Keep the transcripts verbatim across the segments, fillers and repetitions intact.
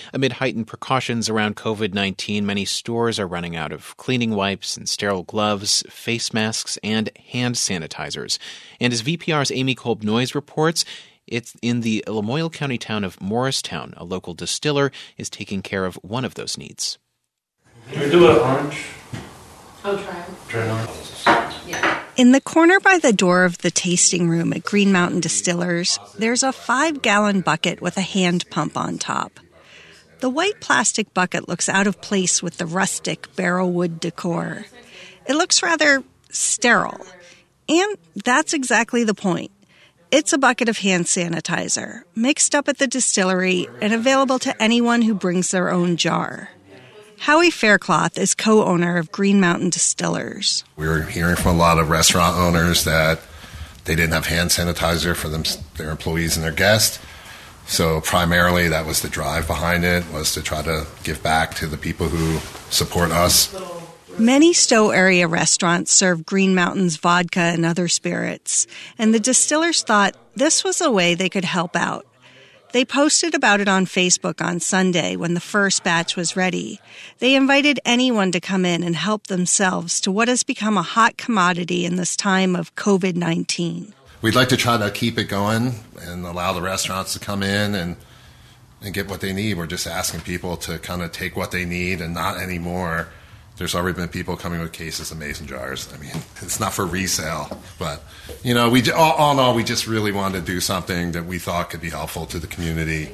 Amid heightened precautions around covid nineteen, many stores are running out of cleaning wipes and sterile gloves, face masks, and hand sanitizers. And as V P R's Amy Kolb-Noyes reports, it's in the Lamoille County town of Morristown. A local distiller is taking care of one of those needs. Can we do an orange? Oh, try it. Try an orange. Yeah. In the corner by the door of the tasting room at Green Mountain Distillers, there's a five-gallon bucket with a hand pump on top. The white plastic bucket looks out of place with the rustic barrelwood decor. It looks rather sterile. And that's exactly the point. It's a bucket of hand sanitizer, mixed up at the distillery and available to anyone who brings their own jar. Howie Faircloth is co-owner of Green Mountain Distillers. We were hearing from a lot of restaurant owners that they didn't have hand sanitizer for them, their employees and their guests. So primarily that was the drive behind it, was to try to give back to the people who support us. Many Stowe area restaurants serve Green Mountain's vodka and other spirits, and the distillers thought this was a way they could help out. They posted about it on Facebook on Sunday when the first batch was ready. They invited anyone to come in and help themselves to what has become a hot commodity in this time of covid nineteen. We'd like to try to keep it going and allow the restaurants to come in and, and get what they need. We're just asking people to kind of take what they need and not anymore. There's already been people coming with cases of mason jars. I mean, it's not for resale. But, you know, we all, all in all, we just really wanted to do something that we thought could be helpful to the community.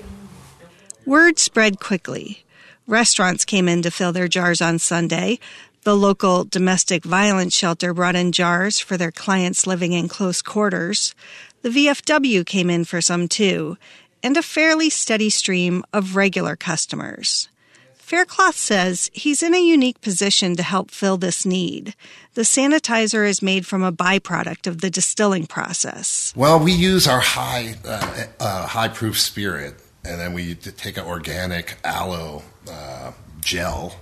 Word spread quickly. Restaurants came in to fill their jars on Sunday. The local domestic violence shelter brought in jars for their clients living in close quarters. The V F W came in for some too, and a fairly steady stream of regular customers. Faircloth says he's in a unique position to help fill this need. The sanitizer is made from a byproduct of the distilling process. Well, we use our high, uh, uh, high-proof spirit, and then we take an organic aloe uh, gel,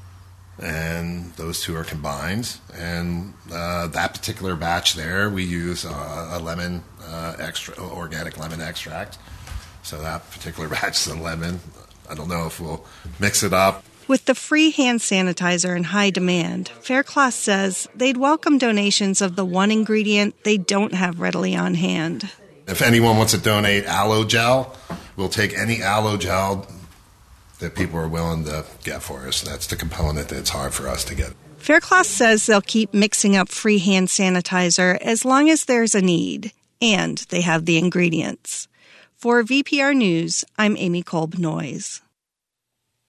and those two are combined. And uh, that particular batch there, we use uh, a lemon uh, extra, organic lemon extract. So that particular batch is a lemon. I don't know if we'll mix it up. With the free hand sanitizer in high demand, Faircloth says they'd welcome donations of the one ingredient they don't have readily on hand. If anyone wants to donate aloe gel, we'll take any aloe gel that people are willing to get for us. That's the component that's hard for us to get. Faircloth says they'll keep mixing up free hand sanitizer as long as there's a need, and they have the ingredients. For V P R News, I'm Amy Kolb-Noyes.